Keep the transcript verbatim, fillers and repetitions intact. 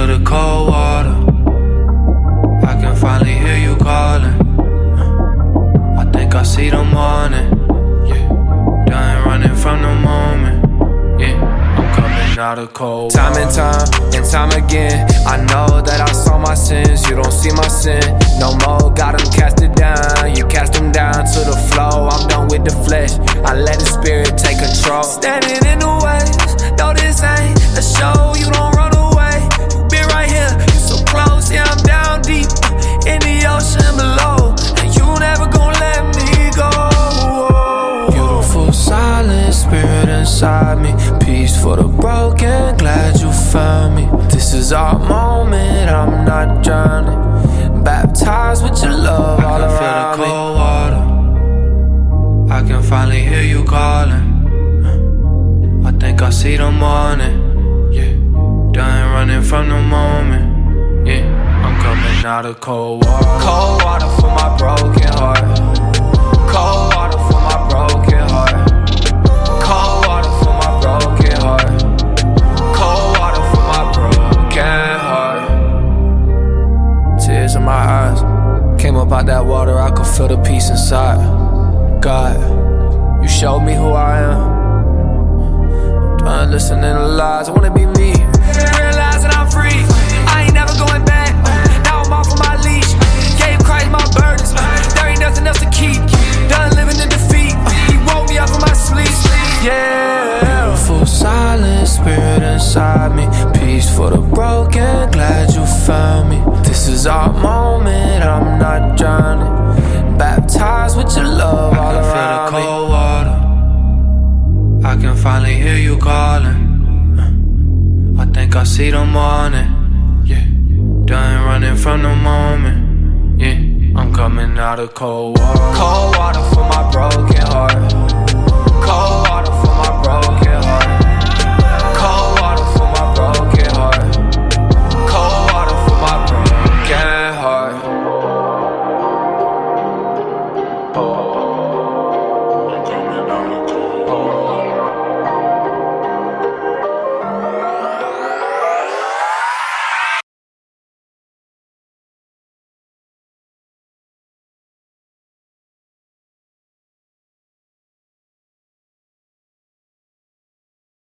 the cold water. I can finally hear you calling. I think I see the morning. Yeah, done running from the moment. Yeah, I'm coming out of cold. Time and time and time again, I know that I saw my sins. You don't see my sin no more. Got them cast it down. You cast them down to the floor. I'm done with the flesh. I let the spirit take control. Standing in the waves. No, this ain't a show. You don't run away. You been right here. You so close. Yeah, I'm down deep in the ocean below, and you never gon' let me go. Beautiful silent spirit inside me. Peace for the broken. Glad you found me. This is our moment. I'm not drowning. Baptized with your love all around me. I can feel the cold water. I can finally hear you calling. I think I see the morning. Yeah, done running from the moment. Yeah, I'm coming out of cold water. Cold water for my broken heart. Cold water for my broken heart. Cold water for my broken heart. Cold water for my broken heart. Tears in my eyes. Came up out that water, I could feel the peace inside. God, you showed me who I am. Done listening to lies, I wanna be me. Realize that I'm free, I ain't never going back. Now I'm off of my leash. Gave Christ my burdens, there ain't nothing else to keep. Done living in defeat, he woke me up from my sleep. Yeah, beautiful silent spirit inside me. Peace for the broken, glad you found me. This is our moment, I'm not drowning. Baptized with your love all around me. I can feel the cold water. I can finally hear you calling. I think I see the morning. Yeah, done running from the moment. Yeah, I'm coming out of cold water. Cold water for my broken heart. Cold water